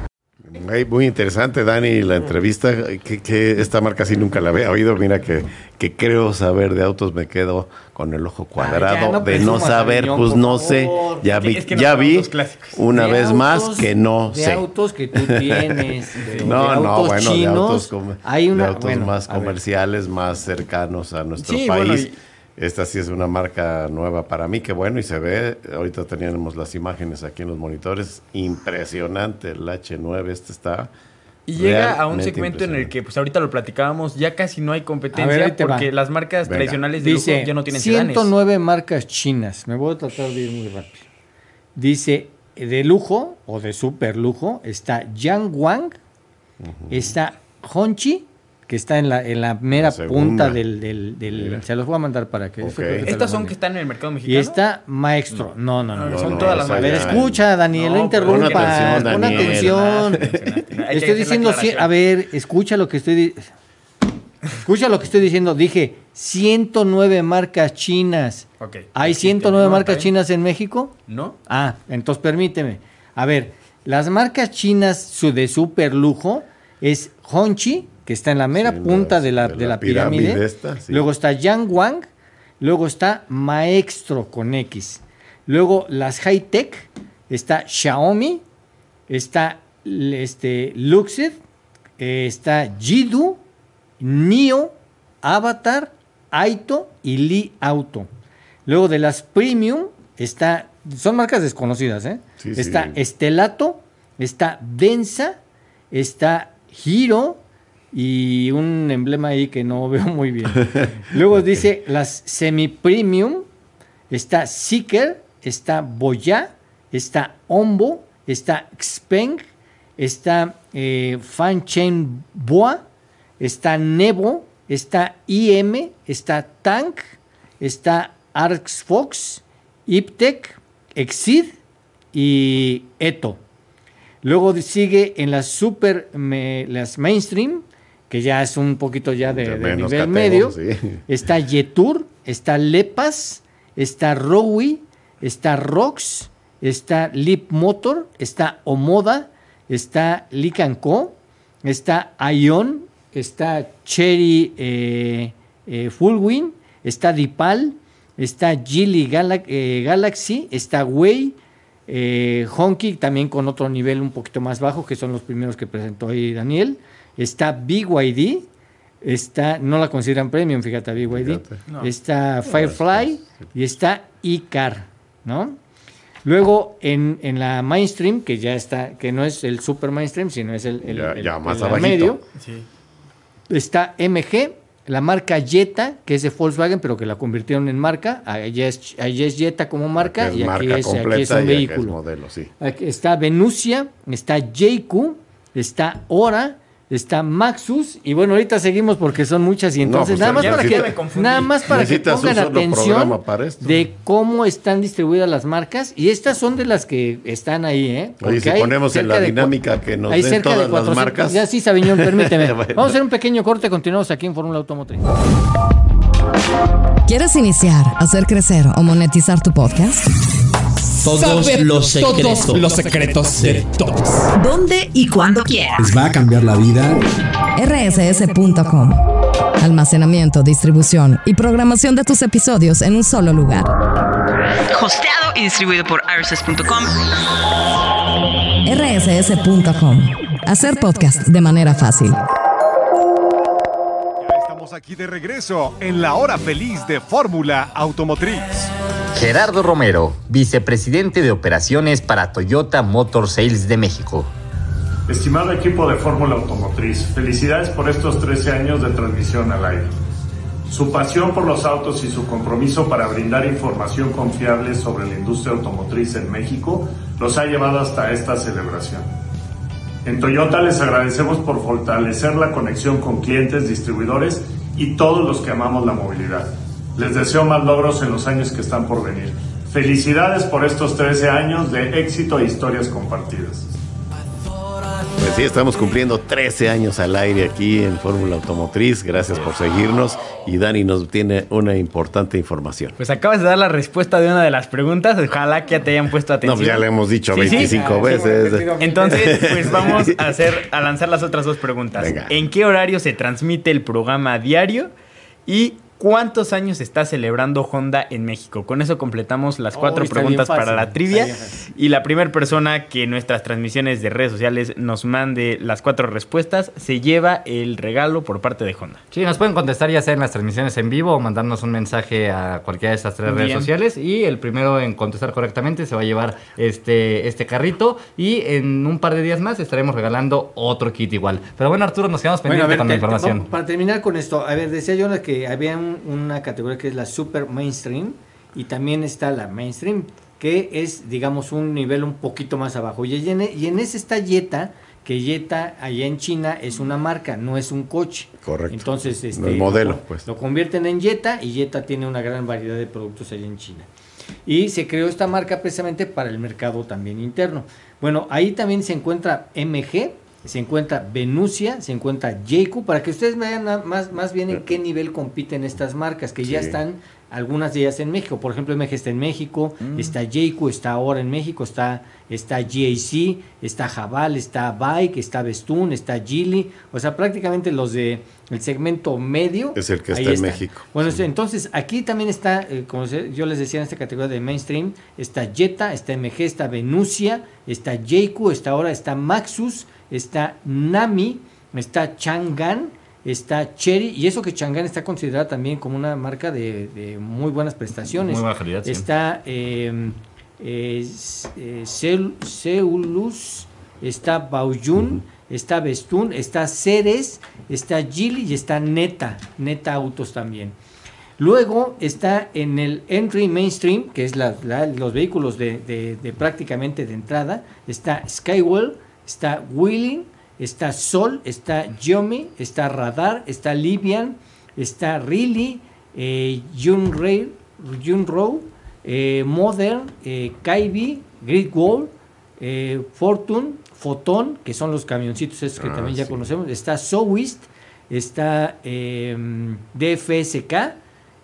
Muy interesante, Dani, la entrevista, que, que esta marca sí nunca la había oído. Mira que, que creo saber de autos, me quedo con el ojo cuadrado. Ay, ya, no de no saber, riñón, pues no sé. Ya vi, es que no ya vi una de vez autos, más que no de sé. De autos que tú tienes, de, no, de no, autos bueno, chinos, de autos, com- hay una, de autos bueno, más comerciales, más cercanos a nuestro sí, país. Bueno, y... Esta sí es una marca nueva para mí, que bueno, y se ve, ahorita teníamos las imágenes aquí en los monitores, impresionante el hache nueve, este está... Y llega a un segmento en el que, pues ahorita lo platicábamos, ya casi no hay competencia ver, porque va. Las marcas Venga. tradicionales de Dice, lujo ya no tienen ciento nueve sedanes. Marcas chinas, me voy a tratar de ir muy rápido. Dice, de lujo o de super lujo está Yangwang, uh-huh. está Honchi, que está en la, en la mera la punta del... del, del se los voy a mandar para que... Okay. ¿Estas son que están en el mercado mexicano? Y está Maestro. No, no, no. no, no son no, todas no, las A ver, escucha, Daniel, no, no interrumpas. Pon atención, Pon atención. Estoy diciendo... A ver, escucha lo que estoy... Di- escucha lo que estoy diciendo. Dije, ciento nueve marcas chinas. Okay. ¿Hay ciento nueve no, marcas chinas en México? No. Ah, entonces permíteme. A ver, las marcas chinas de super lujo es Honchi, que está en la mera sí, punta las, de la, de la, de la pirámide, pirámide esta, sí. Luego está Yangwang, luego está Maestro con X, luego las high-tech, está Xiaomi, está este, Luxed, eh, está Jidu, Nio, Avatar, Aito y Li Auto. Luego de las premium, está, son marcas desconocidas, ¿eh? Sí, está sí. Estelato, está Densa, está Hero, y un emblema ahí que no veo muy bien. Luego okay. dice las semi-premium, está Seeker, está Boya, está Ombo, está Xpeng, está eh, Fanchen Boa, está Nebo, está I M, está Tank, está Arx Fox, Iptec, Exid y Eto. Luego sigue en las super, me, las mainstream, que ya es un poquito ya de, de nivel catego, medio. Sí. Está Yetur, está Lepas, está Rowi, está Rox, está Lip Motor, está Omoda, está Licanco, está Ion, está Cherry eh, eh, Fullwin, está Dipal, está Geely Galax- eh, Galaxy, está Way, eh, Honky, también con otro nivel un poquito más bajo, que son los primeros que presentó ahí Daniel. Está B Y D, está, no la consideran premium, fíjate, B Y D. No. Está Firefly y está iCar, ¿no? Luego en, en la mainstream, que ya está, que no es el super mainstream, sino es el, el, ya, el, ya más el abajito. medio, sí. Está M G, la marca Jetta, que es de Volkswagen, pero que la convirtieron en marca. Allá es, allá es Jetta como marca, aquí y aquí, marca es, aquí es un vehículo. Es modelo, sí. Aquí está Venusia, está J Q, está Ora, está Maxus, y bueno, ahorita seguimos porque son muchas, y entonces no, pues nada, más que, nada más para que pongan atención de cómo están distribuidas las marcas, y estas son de las que están ahí, ¿eh? Porque Oye, si ponemos en la dinámica de, que nos den cerca todas de las marcas. Ya sí, Sabiñón, permíteme. Bueno. Vamos a hacer un pequeño corte, continuamos aquí en Fórmula Automotriz. ¿Quieres iniciar, hacer crecer o monetizar tu podcast? Todos Saber los secretos. Todos los secretos de todos. ¿Dónde y cuándo quieras? ¿Les va a cambiar la vida? R S S punto com. Almacenamiento, distribución y programación de tus episodios en un solo lugar. Hosteado y distribuido por R S S punto com. R S S punto com. Hacer podcast de manera fácil. Ya estamos aquí de regreso en la hora feliz de Fórmula Automotriz. Gerardo Romero, vicepresidente de operaciones para Toyota Motor Sales de México. Estimado equipo de Fórmula Automotriz, felicidades por estos trece años de transmisión al aire. Su pasión por los autos y su compromiso para brindar información confiable sobre la industria automotriz en México los ha llevado hasta esta celebración. En Toyota les agradecemos por fortalecer la conexión con clientes, distribuidores y todos los que amamos la movilidad. Les deseo más logros en los años que están por venir. Felicidades por estos trece años de éxito e historias compartidas. Pues sí, estamos cumpliendo trece años al aire aquí en Fórmula Automotriz. Gracias por seguirnos. Y Dani nos tiene una importante información. Pues acabas de dar la respuesta de una de las preguntas. Ojalá que ya te hayan puesto atención. No, pues ya le hemos dicho ¿Sí, veinticinco sí? veces. Ah, sí, entonces, pues vamos a hacer a lanzar las otras dos preguntas. Venga. ¿En qué horario se transmite el programa diario? Y ¿cuántos años está celebrando Honda en México? Con eso completamos las cuatro Oh, está preguntas bien fácil, para la trivia. está bien fácil. Y la primera persona que en nuestras transmisiones de redes sociales nos mande las cuatro respuestas se lleva el regalo por parte de Honda. Sí, nos pueden contestar ya sea en las transmisiones en vivo o mandarnos un mensaje a cualquiera de estas tres Bien. redes sociales. Y el primero en contestar correctamente se va a llevar este, este carrito. Y en un par de días más estaremos regalando otro kit igual. Pero bueno, Arturo, nos quedamos pendientes Bueno, a ver, con la te- información. vamos, para terminar con esto, a ver, decía yo que había un- una categoría que es la Super Mainstream y también está la Mainstream, que es, digamos, un nivel un poquito más abajo. Y en, y en ese está Jetta, que Jetta allá en China es una marca, no es un coche. Correcto. Entonces, este, No el modelo, lo, pues. lo convierten en Jetta y Jetta tiene una gran variedad de productos allá en China. Y se creó esta marca precisamente para el mercado también interno. Bueno, ahí también se encuentra M G, se encuentra Venucia, se encuentra Jayco, para que ustedes vean a- más, más bien en qué nivel compiten estas marcas, que ya Sí. están, algunas de ellas en México. Por ejemplo, M G está en México, Mm. está Jayco, está ahora en México, está, está G A C, está Jabal, está Bike, está Bestun, está Geely, o sea, prácticamente los de el segmento medio. Es el que ahí está en están. México. Bueno, entonces aquí también está, eh, como se- yo les decía en esta categoría de mainstream, está Jetta, está M G, está Venucia, está Jayco, está ahora está Maxus, está Nami, está Chang'an, está Chery, y eso que Chang'an está considerada también como una marca de, de muy buenas prestaciones. Muy buena calidad, sí. Está eh, eh, eh, Seul- Seulus, está Baojun, está Bestun, está Ceres, está Geely y está Neta, Neta Autos también. Luego está en el entry mainstream, que es la- la- los vehículos de, de- de prácticamente de entrada, está Skywell, está Wheeling, está Sol, está Yomi, está Radar, está Livian, está Really, eh, Junrail, Junrow, eh, Modern, eh, Kaibi, Great Wall, eh, Fortune, Photon, que son los camioncitos esos que Ah, también ya sí. conocemos, está Sowist, está eh, D F S K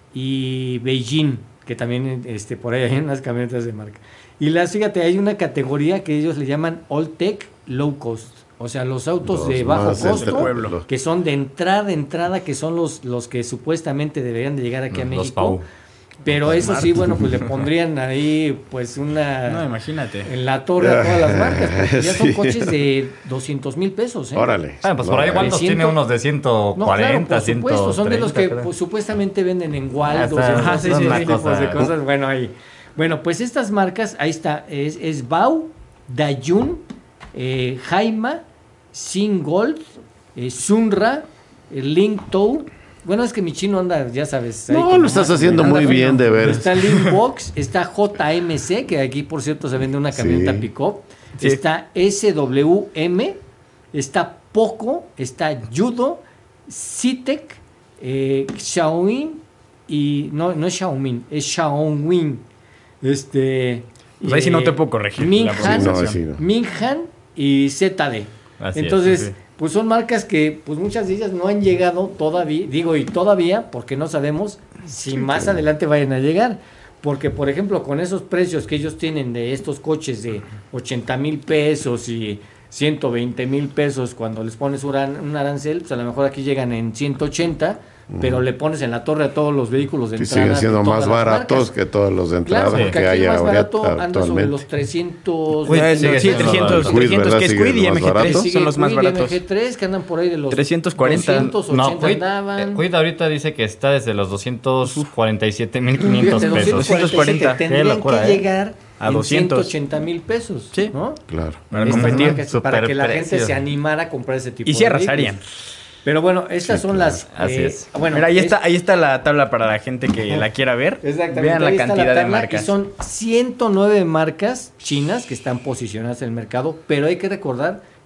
y Beijing, que también este, por ahí hay unas camionetas de marca. Y las, fíjate, hay una categoría que ellos le llaman All Tech Low Cost, o sea, los autos Los de bajo más de costo, pueblo. que son de entrada, entrada, que son los, los que supuestamente deberían de llegar aquí a Los México. Pau. Pero Los eso Smart. sí, bueno, pues le pondrían ahí pues una... No, imagínate. en la torre a todas las marcas, porque ya son Sí. coches de doscientos mil pesos. ¿eh? Órale. Bueno, pues por ahí No, ¿cuántos ciento- tiene unos de ciento No, cuarenta, claro, por supuesto, son de los que ciento treinta, pues, supuestamente venden en Waldos, Ah, en está- cosas, es una ese tipo cosa. de cosas. Bueno, ahí. Bueno, pues estas marcas, ahí está, es, es Bau, Dayun, eh, Jaima, Singold, eh, Sunra, eh, Linktow. Bueno, es que mi chino anda, ya sabes. ahí No, como lo estás más- haciendo anda muy fino. bien, de veras. Está Linkbox, está J M C, que aquí por cierto se vende una camioneta Sí. pick-up. Sí. Está S W M, está Poco, está Judo, Citec, eh, Xiaomi y no, no es Xiaomi, es Xiaomi. Este. Pues ahí sí no eh, te puedo corregir la Minhan, pronunciación. Sí, no. Minhan y Z D. Así es, Entonces, sí. pues son marcas que, pues muchas de ellas no han llegado todavía, digo, y todavía, porque no sabemos si más adelante vayan a llegar. Porque, por ejemplo, con esos precios que ellos tienen de estos coches de ochenta mil pesos y ciento veinte mil pesos, cuando les pones un, aran- un arancel, pues a lo mejor aquí llegan en ciento ochenta, pero le pones en la torre a todos los vehículos de Sí, entrada. siguen siendo de todas más las baratos marcas. que todos los de entrada Claro, porque que aquí hay el más barato ahorita anda sobre actualmente. los trescientos. Pues, Quid sí, sigue siendo trescientos, barato. Quid, trescientos ¿verdad? que es Sigue Quid y más M G tres barato. son los más Quid y baratos. M G tres que andan por ahí de los trescientos cuarenta. doscientos No, ochenta Quid, andaban. eh, Quid ahorita dice que está desde los doscientos cuarenta y siete mil quinientos Fíjate, pesos. doscientos cuarenta. Qué Tendrían locura, que ¿eh? llegar A en doscientos. ciento ochenta mil pesos, Sí. ¿no? Claro. Para Estas competir. marcas, para que la gente Superprecio. se animara a comprar ese tipo Y de sí arrasarían. vehículos. Pero bueno, estas Sí, son claro. las... Así eh, es. Bueno, Mira, ahí es- está, ahí está la tabla para la gente que la quiera ver. Exactamente. Vean la ahí está cantidad de tabla, marcas. Y son ciento nueve marcas chinas que están posicionadas en el mercado, pero hay que recordar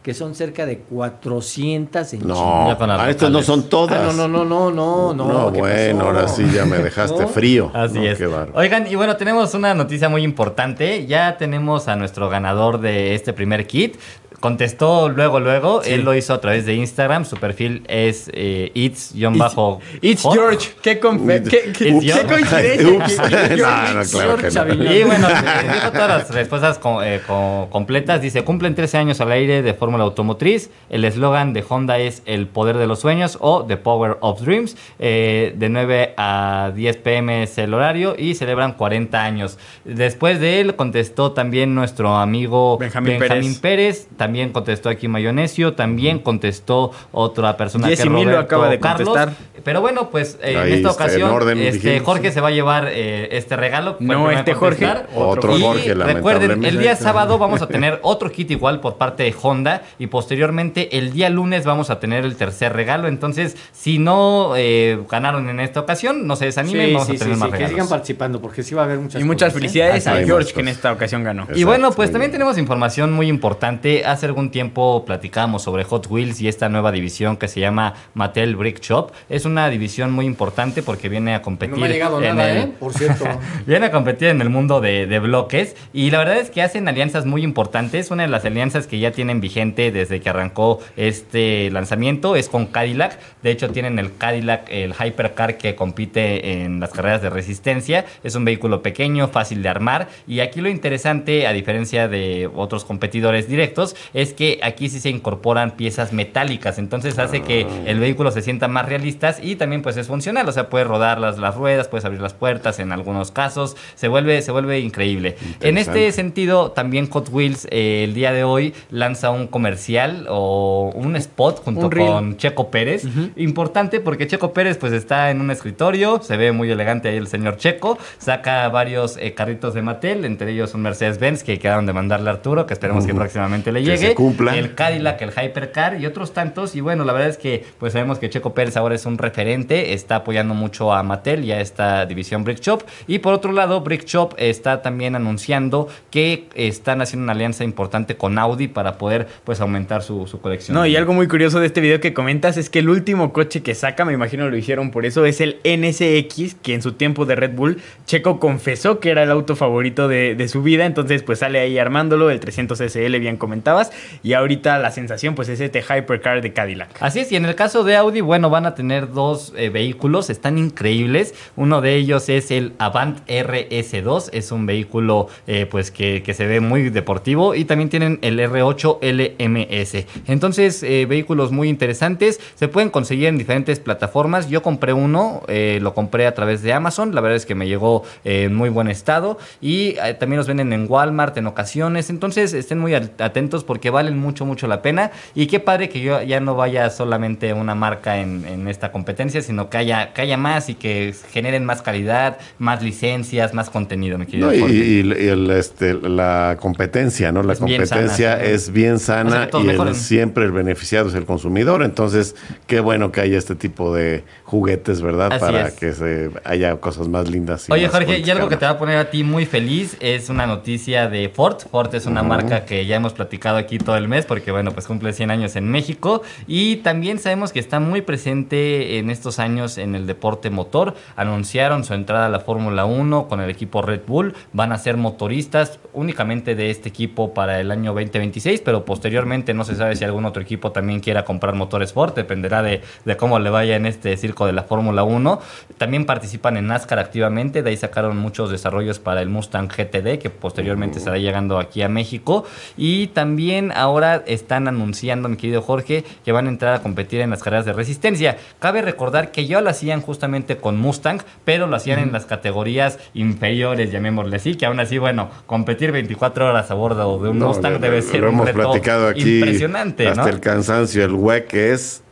que son cerca de cuatrocientas en No, China. ah, estas no son todas. Ah, no, no, no, no, no. No, ¿qué bueno, pasó? ahora sí ya me dejaste ¿No? frío. Así No, es. qué bárbaro. Oigan, y bueno, tenemos una noticia muy importante. Ya tenemos a nuestro ganador de este primer kit. Contestó luego, luego. Sí. Él lo hizo a través de Instagram. Su perfil es eh, it's-bajo. It's George. Qué, confe- qué, qué, It's qué George. coincidencia. Ups. que- No, no, claro que no. Y bueno, eh, dijo todas las respuestas co- eh, co- completas. Dice, cumplen trece años al aire de Fórmula Automotriz. El eslogan de Honda es el poder de los sueños o The Power of Dreams. Eh, de nueve a diez pm es el horario y celebran cuarenta años. Después de él contestó también nuestro amigo Benjamín Benjamín Pérez. Pérez. También contestó aquí Mayonesio. También contestó otra persona Jessy que es Milo Roberto acaba de Carlos. contestar. Pero bueno, pues eh, en Ahí esta está, ocasión en orden, este, dijimos. Jorge se va a llevar eh, este regalo. Fue el No, primero este en Jorge. contestar. Otro Y Jorge, recuerden, lamentablemente. el día sábado vamos a tener otro kit igual por parte de Honda y posteriormente el día lunes vamos a tener el tercer regalo. Entonces, si no eh, ganaron en esta ocasión, no se desanimen, Sí, vamos sí, a tener sí, más sí, que regalos. sigan participando porque sí va a haber muchas Y muchas cosas, ¿eh? felicidades Hay a más George, cosas. que en esta ocasión ganó. Y bueno, Exacto, pues muy también bien. tenemos información muy importante. Hace algún tiempo platicábamos sobre Hot Wheels y esta nueva división que se llama Mattel Brick Shop. Es una división muy importante porque viene a competir. No me ha llegado en nada, el- ¿eh? Por cierto. Viene a competir en el mundo de, de bloques y la verdad es que hacen alianzas muy importantes. Una de las alianzas que ya tienen vigente desde que arrancó este lanzamiento es con Cadillac. De hecho, tienen el Cadillac, el Hypercar que compite en las carreras de resistencia. Es un vehículo pequeño, fácil de armar y aquí lo interesante, a diferencia de otros competidores directos, es que aquí sí se incorporan piezas metálicas. Entonces hace que el vehículo se sienta más realista y también pues es funcional. O sea, puedes rodar las, las ruedas, puedes abrir las puertas en algunos casos. Se vuelve, se vuelve increíble. En este sentido, también Hot Wheels eh, el día de hoy lanza un comercial o un spot junto Un reel. con Checo Pérez. Importante porque Checo Pérez pues está en un escritorio, se ve muy elegante ahí el señor Checo, saca varios eh, carritos de Mattel, entre ellos un Mercedes-Benz que quedaron de mandarle a Arturo, que esperemos que Ujú. próximamente le Que llegue. se cumpla. El Cadillac, el Hypercar y otros tantos. Y bueno, la verdad es que pues sabemos que Checo Pérez ahora es un referente, está apoyando mucho a Mattel y a esta división Brick Shop. Y por otro lado, Brick Shop está también anunciando que están haciendo una alianza importante con Audi para poder pues aumentar su, su colección. No, y algo muy curioso de este video que comentas es que el último coche que saca, me imagino lo hicieron por eso, es el N S X, que en su tiempo de Red Bull, Checo confesó que era el auto favorito de, de su vida, entonces pues sale ahí armándolo, el trescientos S L bien comentabas, y ahorita la sensación pues es este Hypercar de Cadillac. Así es, y en el caso de Audi, bueno, van a tener dos eh, vehículos, están increíbles. Uno de ellos es el Avant R S dos, es un vehículo eh, pues que, que se ve muy deportivo, y también tienen el R ocho L M S. Entonces, eh, vehículos muy interesantes, se pueden conseguir en diferentes plataformas. Yo compré uno, eh, lo compré a través de Amazon, la verdad es que me llegó eh, en muy buen estado, y eh, también los venden en Walmart en ocasiones. Entonces, estén muy atentos porque valen mucho, mucho la pena. Y qué padre que yo ya no vaya solamente una marca en, en esta competencia, sino que haya, que haya más y que generen más calidad, más licencias, más contenido, mi querido No, y, Jorge. y- y el, este, la competencia, ¿no? La Es bien competencia sana, sí. es bien O sea, sana que todos y el- mejoren. siempre el beneficiado es el consumidor. Entonces, qué bueno que haya este tipo de juguetes, ¿verdad? Así Para es. que se haya cosas más lindas. y Oye, más Jorge, bonitas y algo que que te va a poner a ti muy feliz es una noticia de Ford. Ford es una Ujú. marca que ya hemos platicado aquí todo el mes porque, bueno, pues cumple cien años en México y también sabemos que está muy presente en estos años en el deporte motor. Anunciaron su entrada a la Fórmula uno con el equipo Red Bull. Van a ser motoristas únicamente de este equipo para el año veinte veintiséis, pero posteriormente no se sabe si algún otro equipo también quiera comprar motores Ford. Dependerá de, de cómo le vaya en este circo de la Fórmula uno. También participan en NASCAR activamente, de ahí sacaron muchos desarrollos para el Mustang G T D, que posteriormente estará llegando aquí a México. Y también ahora están anunciando, mi querido Jorge, que van a entrar a competir en las carreras de resistencia. Cabe recordar que ya lo hacían justamente con Mustang, pero lo hacían en las categorías inferiores, llamémosle así, que aún así, bueno, competir veinticuatro horas a bordo de un No, Mustang lo- debe lo ser un hemos reto platicado aquí impresionante, hasta ¿no? el cansancio. El W E C es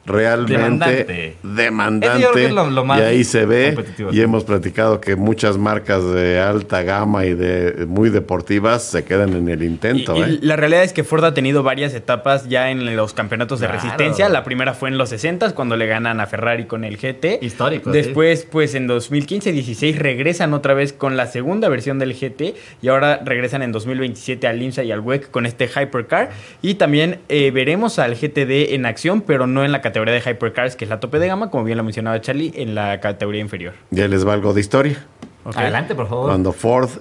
realmente Demandante. demandante, Ese yo creo que es lo- lo más y ahí se ve, competitivo, y sí. hemos platicado que muchas marcas de alta gama y de muy deportivas se quedan en el intento. Y ¿eh? la realidad es que Ford ha tenido varias etapas ya en los campeonatos de Claro. resistencia. La primera fue en los sesenta cuando le ganan a Ferrari con el G T. Histórico, Después, pues en dos mil quince dieciséis regresan otra vez con la segunda versión del G T y ahora regresan en dos mil veintisiete al IMSA y al W E C con este Hypercar. Y también eh, veremos al G T D en acción, pero no en la categoría de Hypercars, que es la tope de gama, como bien lo mencionaba Charlie, en la categoría inferior. Ya les va algo de historia. Ok. Adelante, por favor. Cuando Ford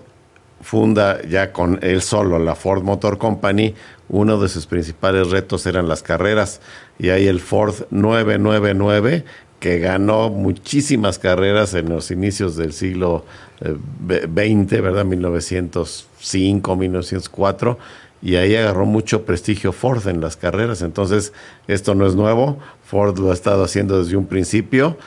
funda ya con él solo la Ford Motor Company, uno de sus principales retos eran las carreras. Y hay el Ford nueve nueve nueve, que ganó muchísimas carreras en los inicios del siglo eh, veinte, ¿verdad? mil novecientos cinco, mil novecientos cuatro. Y ahí agarró mucho prestigio Ford en las carreras. Entonces, esto no es nuevo. Ford lo ha estado haciendo desde un principio.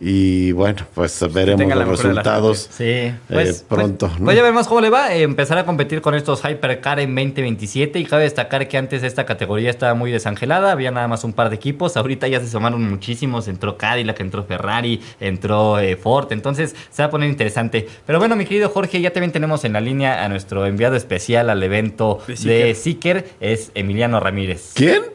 Y bueno, pues veremos tenga la los mejor de las resultados Sí, eh, pues, pronto. Pues, ¿no? pues ya veremos cómo le va. Eh, empezar a competir con estos Hypercar en veinte veintisiete. Y cabe destacar que antes esta categoría estaba muy desangelada. Había nada más un par de equipos. Ahorita ya se sumaron muchísimos. Entró Cadillac, entró Ferrari, entró eh, Ford. Entonces se va a poner interesante. Pero bueno, mi querido Jorge, ya también tenemos en la línea a nuestro enviado especial al evento de Seeker. Es Emiliano Ramírez. ¿Quién?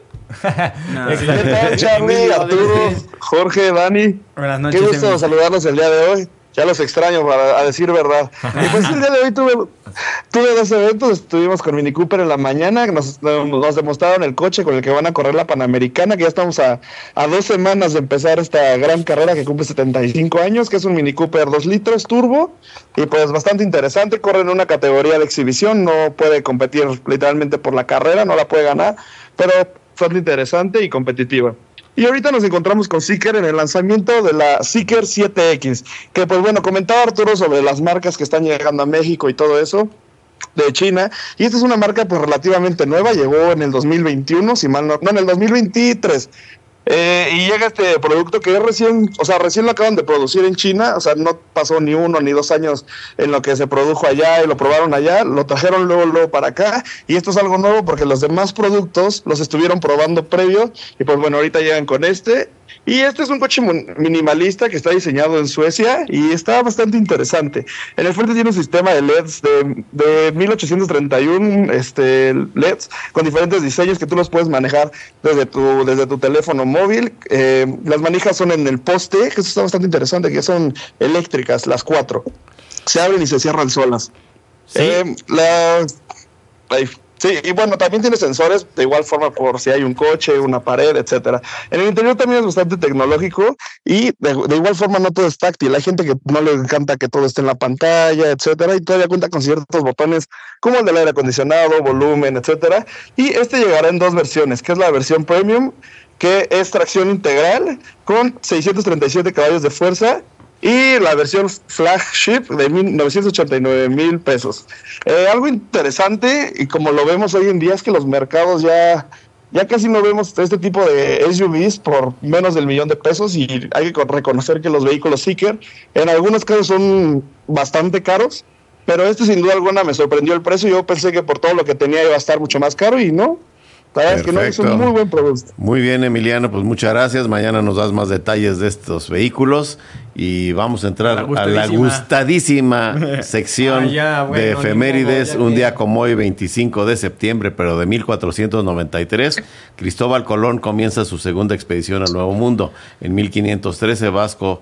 No. ¿Qué tal, Charlie, Arturo, Jorge, Dani? Buenas noches. Qué gusto Emilio. saludarlos el día de hoy. Ya los extraño, para a decir verdad. Y pues el día de hoy tuve, tuve dos eventos. Estuvimos con Mini Cooper en la mañana. Nos, nos demostraron el coche con el que van a correr la Panamericana, que ya estamos a, a dos semanas de empezar esta gran carrera que cumple setenta y cinco años, que es un Mini Cooper dos litros turbo. Y pues bastante interesante. Corre en una categoría de exhibición. No puede competir literalmente por la carrera, no la puede ganar. Pero bastante interesante y competitiva. Y ahorita nos encontramos con Seeker en el lanzamiento de la Seeker siete X, que pues bueno, comentaba Arturo sobre las marcas que están llegando a México y todo eso de China, y esta es una marca pues relativamente nueva, llegó en el dos mil veintiuno, si mal no, no en el dos mil veintitrés. Eh, y llega este producto que es recién, o sea, recién lo acaban de producir en China, o sea, no pasó ni uno ni dos años en lo que se produjo allá y lo probaron allá, lo trajeron luego, luego para acá, y esto es algo nuevo porque los demás productos los estuvieron probando previo, y pues bueno, ahorita llegan con este. Y este es un coche minimalista que está diseñado en Suecia y está bastante interesante. En el frente tiene un sistema de L E Ds de, de mil ochocientos treinta y uno este, L E Ds con diferentes diseños que tú los puedes manejar desde tu, desde tu teléfono móvil. Eh, las manijas son en el poste, que eso está bastante interesante, que son eléctricas, las cuatro. Se abren y se cierran solas. ¿Sí? Eh, la... Ahí. Sí, y bueno, también tiene sensores de igual forma por si hay un coche, una pared, etcétera. En el interior también es bastante tecnológico y de, de igual forma no todo es táctil. Hay gente que no le encanta que todo esté en la pantalla, etcétera, y todavía cuenta con ciertos botones como el del aire acondicionado, volumen, etcétera. Y este llegará en dos versiones, que es la versión Premium, que es tracción integral con seiscientos treinta y siete caballos de fuerza, y la versión flagship de novecientos ochenta y nueve mil pesos. Eh, algo interesante, y como lo vemos hoy en día, es que los mercados ya, ya casi no vemos este tipo de S U Vs por menos del millón de pesos, y hay que reconocer que los vehículos Seeker en algunos casos son bastante caros, pero este sin duda alguna me sorprendió el precio. Yo pensé que por todo lo que tenía iba a estar mucho más caro y no. La verdad es que no, es un muy buen producto. Muy bien, Emiliano, pues muchas gracias. Mañana nos das más detalles de estos vehículos y vamos a entrar La a la gustadísima sección Ah, ya, bueno, de efemérides. ni modo, ya un que- día como hoy, veinticinco de septiembre, pero de mil cuatrocientos noventa y tres, Cristóbal Colón comienza su segunda expedición al Nuevo Mundo. En mil quinientos trece, Vasco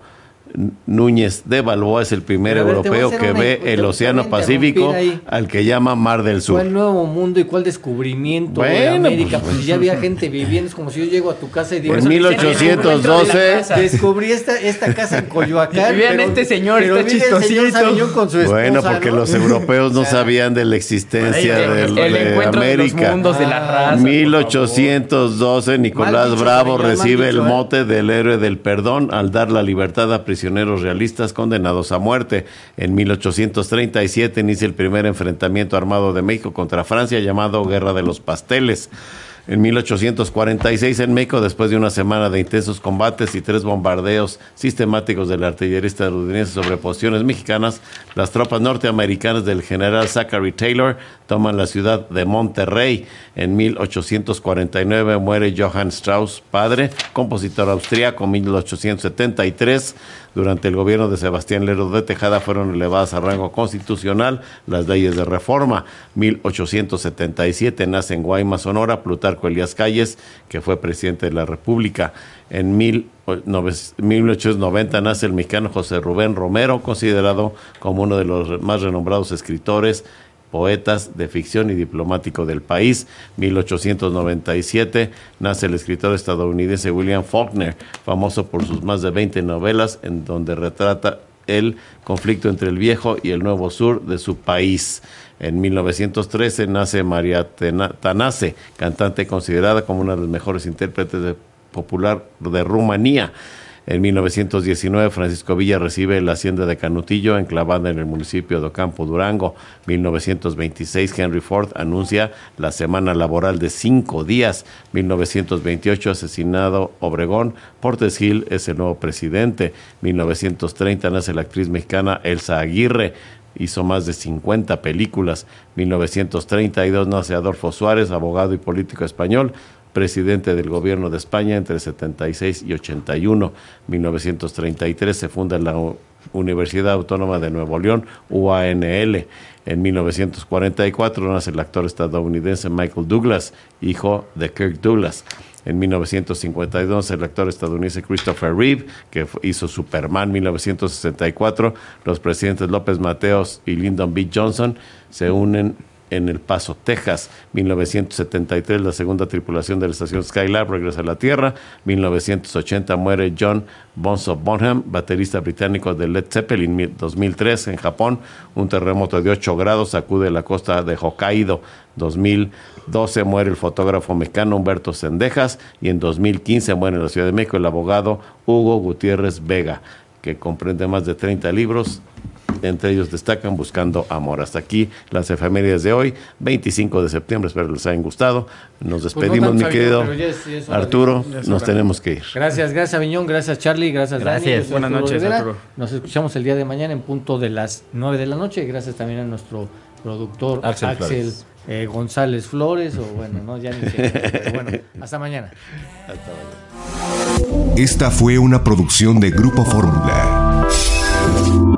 Núñez de Balboa es el primer Pero a ver, te voy a europeo hacer que una- ve te- el te Océano voy a Pacífico, interrumpir ahí. al que llama Mar del Sur. ¿Cuál nuevo mundo y cuál descubrimiento de Bueno, América? pues, Pues ya había gente viviendo, es como si yo llego a tu casa y digo... En mil ochocientos doce Descubrí esta, esta casa en Coyoacán. Y vean pero- este señor, pero está mira el señor chistosito. Sabiñón con su esposa, Bueno, porque ¿no? los europeos no O sea, sabían de la existencia el- del- el de encuentro de los América. mundos, de las razas, mil ochocientos doce, Nicolás Mal dicho, Bravo señor, mal recibe dicho, el ¿eh? mote del héroe del perdón al dar la libertad a prisioneros realistas condenados a muerte. En mil ochocientos treinta y siete inicia el primer enfrentamiento armado de México contra Francia, llamado Guerra de los Pasteles. En mil ochocientos cuarenta y seis en México, después de una semana de intensos combates y tres bombardeos sistemáticos de la artillería estadounidense sobre posiciones mexicanas, las tropas norteamericanas del general Zachary Taylor toman la ciudad de Monterrey. En mil ochocientos cuarenta y nueve muere Johann Strauss, padre, compositor austríaco. mil ochocientos setenta y tres, durante el gobierno de Sebastián Lerdo de Tejada, fueron elevadas a rango constitucional las leyes de reforma. mil ochocientos setenta y siete nace en Guaymas, Sonora, Plutarco Elías Calles, que fue presidente de la República. En mil ochocientos noventa nace el mexicano José Rubén Romero, considerado como uno de los más renombrados escritores, poetas de ficción y diplomático del país. mil ochocientos noventa y siete nace el escritor estadounidense William Faulkner, famoso por sus más de veinte novelas en donde retrata el conflicto entre el viejo y el nuevo sur de su país. En mil novecientos trece nace María Tanace, cantante considerada como una de las mejores intérpretes de popular de Rumanía. En mil novecientos diecinueve, Francisco Villa recibe la hacienda de Canutillo, enclavada en el municipio de Ocampo, Durango. mil novecientos veintiséis, Henry Ford anuncia la semana laboral de cinco días. mil novecientos veintiocho, asesinado Obregón, Portes Gil es el nuevo presidente. mil novecientos treinta, nace la actriz mexicana Elsa Aguirre. Hizo más de cincuenta películas. mil novecientos treinta y dos, nace Adolfo Suárez, abogado y político español, presidente del gobierno de España entre setenta y seis y ochenta y uno. mil novecientos treinta y tres se funda la Universidad Autónoma de Nuevo León, U A N L. En mil novecientos cuarenta y cuatro nace el actor estadounidense Michael Douglas, hijo de Kirk Douglas. En mil novecientos cincuenta y dos, el actor estadounidense Christopher Reeve, que hizo Superman. mil novecientos sesenta y cuatro, los presidentes López Mateos y Lyndon B. Johnson se unen en El Paso, Texas. mil novecientos setenta y tres, la segunda tripulación de la estación Skylab regresa a la Tierra. mil novecientos ochenta, muere John Bonzo Bonham, baterista británico de Led Zeppelin. dos mil tres, en Japón, un terremoto de ocho grados sacude la costa de Hokkaido. dos mil doce, muere el fotógrafo mexicano Humberto Cendejas. Y en dos mil quince muere en la Ciudad de México el abogado Hugo Gutiérrez Vega, que comprende más de treinta libros. Entre ellos destacan Buscando Amor. Hasta aquí las efemérides de hoy, veinticinco de septiembre. Espero les hayan gustado. Nos despedimos, pues no mi querido Aviñón, ya es, ya es Arturo. De... Nos tenemos que ir. Gracias, gracias Aviñón, gracias Charlie, gracias, gracias. Dani. Buenas noches, Rivera. Arturo. Nos escuchamos el día de mañana en punto de las nueve de la noche. Gracias también a nuestro productor Axel, Axel eh, González Flores. O bueno, no, ya ni sé. Pero bueno, hasta mañana. Hasta mañana. Esta fue una producción de Grupo Fórmula.